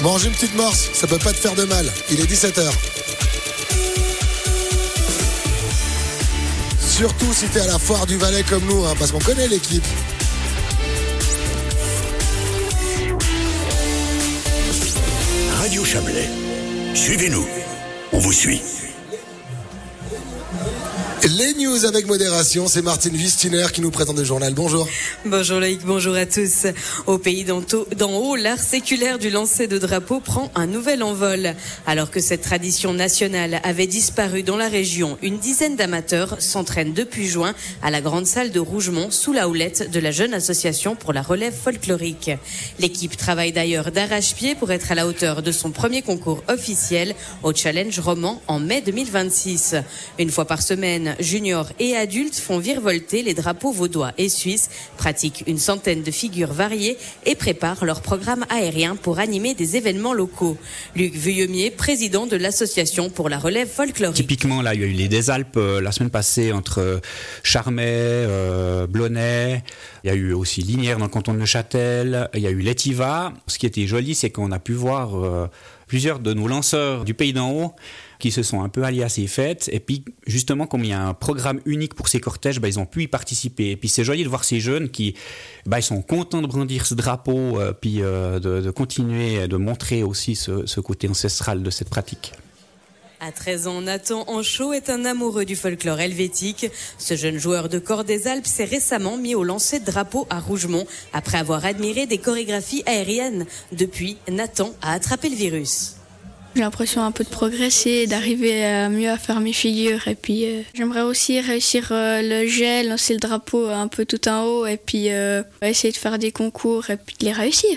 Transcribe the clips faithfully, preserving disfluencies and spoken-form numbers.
Mange une petite morse, ça peut pas te faire de mal. Il est dix-sept heures. Surtout si t'es à la foire du Valais comme nous, hein, parce qu'on connaît l'équipe. Radio Chablais. Suivez-nous. On vous suit. Les news avec modération, c'est Martine Wistiner qui nous présente le journal. Bonjour. Bonjour Loïc, bonjour à tous. Au pays d'en haut, l'art séculaire du lancer de drapeau prend un nouvel envol. Alors que cette tradition nationale avait disparu dans la région, une dizaine d'amateurs s'entraînent depuis juin à la grande salle de Rougemont sous la houlette de la jeune association pour la relève folklorique. L'équipe travaille d'ailleurs d'arrache-pied pour être à la hauteur de son premier concours officiel au Challenge Roman en mai deux mille vingt-six. Une fois par semaine, juniors et adultes font virevolter les drapeaux vaudois et suisses, pratiquent une centaine de figures variées et préparent leur programme aérien pour animer des événements locaux. Luc Vuillemier, président de l'association pour la relève folklorique. Typiquement, là, il y a eu les des Alpes euh, la semaine passée entre Charmey, euh, Blonay. Il y a eu aussi Linières dans le canton de Neuchâtel. Il y a eu l'Étiva. Ce qui était joli, c'est qu'on a pu voir euh, plusieurs de nos lanceurs du pays d'en haut qui se sont un peu alliés à ces fêtes. Et puis, justement, comme il y a un programme unique pour ces cortèges, bah, ils ont pu y participer. Et puis, c'est joli de voir ces jeunes qui bah, ils sont contents de brandir ce drapeau, euh, puis euh, de, de continuer, de montrer aussi ce, ce côté ancestral de cette pratique. À treize ans, Nathan Anchaud est un amoureux du folklore helvétique. Ce jeune joueur de Corps des Alpes s'est récemment mis au lancer de drapeau à Rougemont après avoir admiré des chorégraphies aériennes. Depuis, Nathan a attrapé le virus. J'ai l'impression un peu de progresser, d'arriver à mieux à faire mes figures. Et puis, euh, j'aimerais aussi réussir euh, le jet, lancer le drapeau un peu tout en haut et puis euh, essayer de faire des concours et puis de les réussir.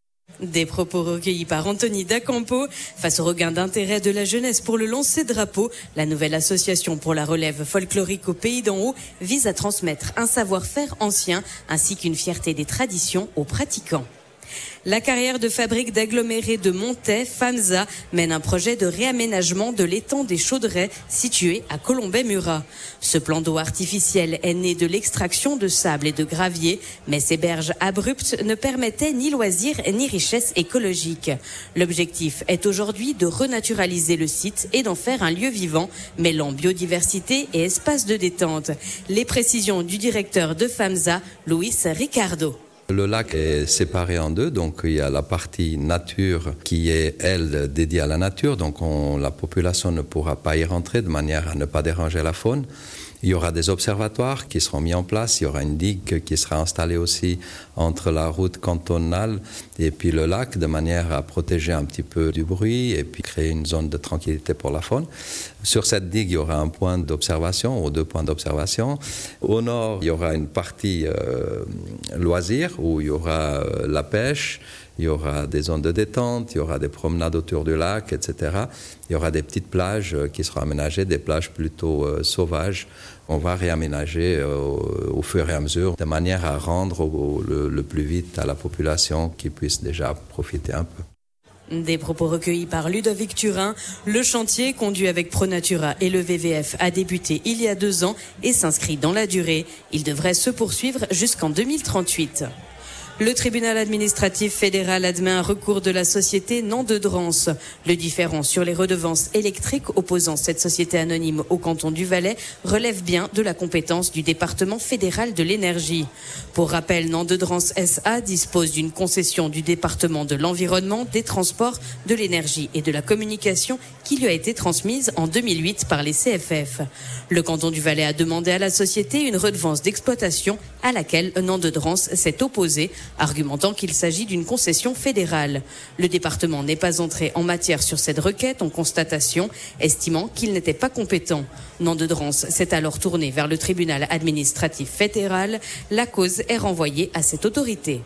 Des propos recueillis par Anthony Dacampo. Face au regain d'intérêt de la jeunesse pour le lancer de drapeau, la nouvelle association pour la relève folklorique au pays d'en haut vise à transmettre un savoir-faire ancien ainsi qu'une fierté des traditions aux pratiquants. La carrière de fabrique d'agglomérés de Montet, FAMSA, mène un projet de réaménagement de l'étang des Chauderets situé à Colombey-Murat. Ce plan d'eau artificiel est né de l'extraction de sable et de gravier, mais ces berges abruptes ne permettaient ni loisirs ni richesse écologique. L'objectif est aujourd'hui de renaturaliser le site et d'en faire un lieu vivant, mêlant biodiversité et espace de détente. Les précisions du directeur de FAMSA, Luis Ricardo. Le lac est séparé en deux, donc il y a la partie nature qui est, elle, dédiée à la nature, donc on, la population ne pourra pas y rentrer de manière à ne pas déranger la faune. Il y aura des observatoires qui seront mis en place, il y aura une digue qui sera installée aussi entre la route cantonale et puis le lac, de manière à protéger un petit peu du bruit et puis créer une zone de tranquillité pour la faune. Sur cette digue, il y aura un point d'observation ou deux points d'observation. Au nord, il y aura une partie euh, loisirs où il y aura euh, la pêche, il y aura des zones de détente, il y aura des promenades autour du lac, et cetera. Il y aura des petites plages euh, qui seront aménagées, des plages plutôt euh, sauvages. On va réaménager euh, au, au fur et à mesure, de manière à rendre au, le, le plus vite à la population qui puisse déjà profiter un peu. Des propos recueillis par Ludovic Turin. Le chantier, conduit avec ProNatura et le V V F, a débuté il y a deux ans et s'inscrit dans la durée. Il devrait se poursuivre jusqu'en deux mille trente-huit. Le tribunal administratif fédéral admet un recours de la société Nant-de-Drance. Le différend sur les redevances électriques opposant cette société anonyme au canton du Valais relève bien de la compétence du département fédéral de l'énergie. Pour rappel, Nant-de-Drance S A dispose d'une concession du département de l'environnement, des transports, de l'énergie et de la communication qui lui a été transmise en deux mille huit par les C F F. Le canton du Valais a demandé à la société une redevance d'exploitation à laquelle Nant-de-Drance s'est opposé, argumentant qu'il s'agit d'une concession fédérale. Le département n'est pas entré en matière sur cette requête en constatation, estimant qu'il n'était pas compétent. Nant-de-Drance s'est alors tourné vers le tribunal administratif fédéral. La cause est renvoyée à cette autorité.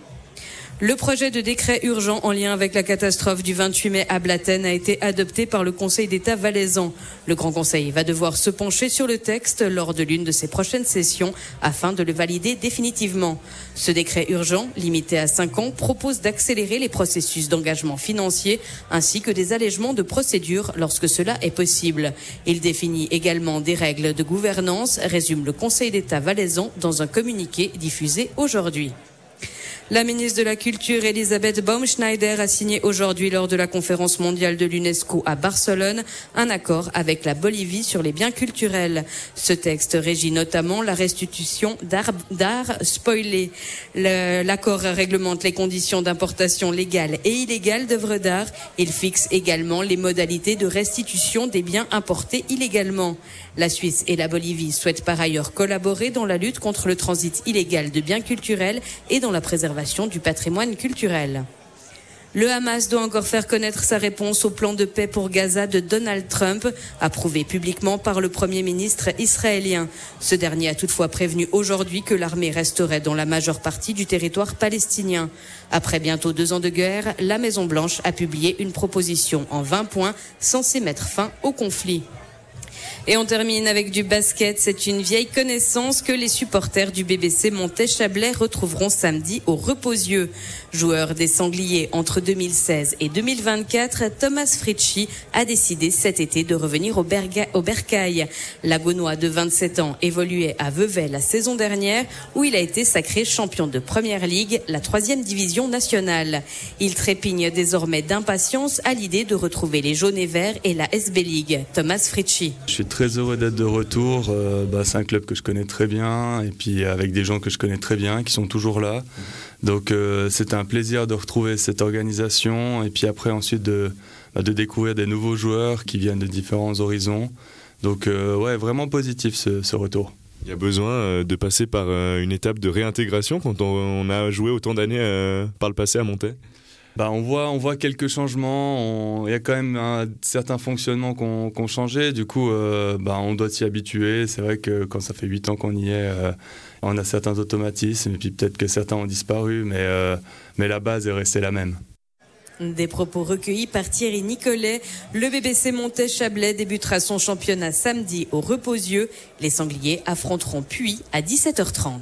Le projet de décret urgent en lien avec la catastrophe du vingt-huit mai à Blatten a été adopté par le Conseil d'État valaisan. Le Grand Conseil va devoir se pencher sur le texte lors de l'une de ses prochaines sessions afin de le valider définitivement. Ce décret urgent, limité à cinq ans, propose d'accélérer les processus d'engagement financier ainsi que des allègements de procédures lorsque cela est possible. Il définit également des règles de gouvernance, résume le Conseil d'État valaisan dans un communiqué diffusé aujourd'hui. La ministre de la Culture, Elisabeth Baumschneider, a signé aujourd'hui lors de la conférence mondiale de l'UNESCO à Barcelone un accord avec la Bolivie sur les biens culturels. Ce texte régit notamment la restitution d'art, d'art spoilé. Le, l'accord réglemente les conditions d'importation légale et illégale d'œuvres d'art. Il fixe également les modalités de restitution des biens importés illégalement. La Suisse et la Bolivie souhaitent par ailleurs collaborer dans la lutte contre le transit illégal de biens culturels et dans la préservation du patrimoine culturel. Le Hamas doit encore faire connaître sa réponse au plan de paix pour Gaza de Donald Trump, approuvé publiquement par le Premier ministre israélien. Ce dernier a toutefois prévenu aujourd'hui que l'armée resterait dans la majeure partie du territoire palestinien. Après bientôt deux ans de guerre, la Maison-Blanche a publié une proposition en vingt points censée mettre fin au conflit. Et on termine avec du basket. C'est une vieille connaissance que les supporters du B B C Montet-Chablais retrouveront samedi au Reposieux. Joueur des Sangliers entre deux mille seize et deux mille vingt-quatre, Thomas Fritschi a décidé cet été de revenir au, Berga- au Bercail. L'Agonois de vingt-sept ans évoluait à Vevey la saison dernière où il a été sacré champion de Première Ligue, la troisième division nationale. Il trépigne désormais d'impatience à l'idée de retrouver les jaunes et verts et la S B League. Thomas Fritschi. Je suis très heureux d'être de retour. Euh, bah, c'est un club que je connais très bien et puis avec des gens que je connais très bien qui sont toujours là. Donc euh, c'est un plaisir de retrouver cette organisation et puis après ensuite de, bah, de découvrir des nouveaux joueurs qui viennent de différents horizons. Donc euh, ouais, vraiment positif ce, ce retour. Il y a besoin euh, de passer par euh, une étape de réintégration quand on, on a joué autant d'années euh, par le passé à Montet. Bah, on voit, on voit quelques changements. Il y a quand même un certain fonctionnement qu'on, qu'on changé. Du coup, euh, bah, on doit s'y habituer. C'est vrai que quand ça fait huit ans qu'on y est, euh, on a certains automatismes. Et puis peut-être que certains ont disparu, mais, euh, mais la base est restée la même. Des propos recueillis par Thierry Nicolet. Le B B C Montet-Chablais débutera son championnat samedi au Reposieux. Les Sangliers affronteront Puy à dix-sept heures trente.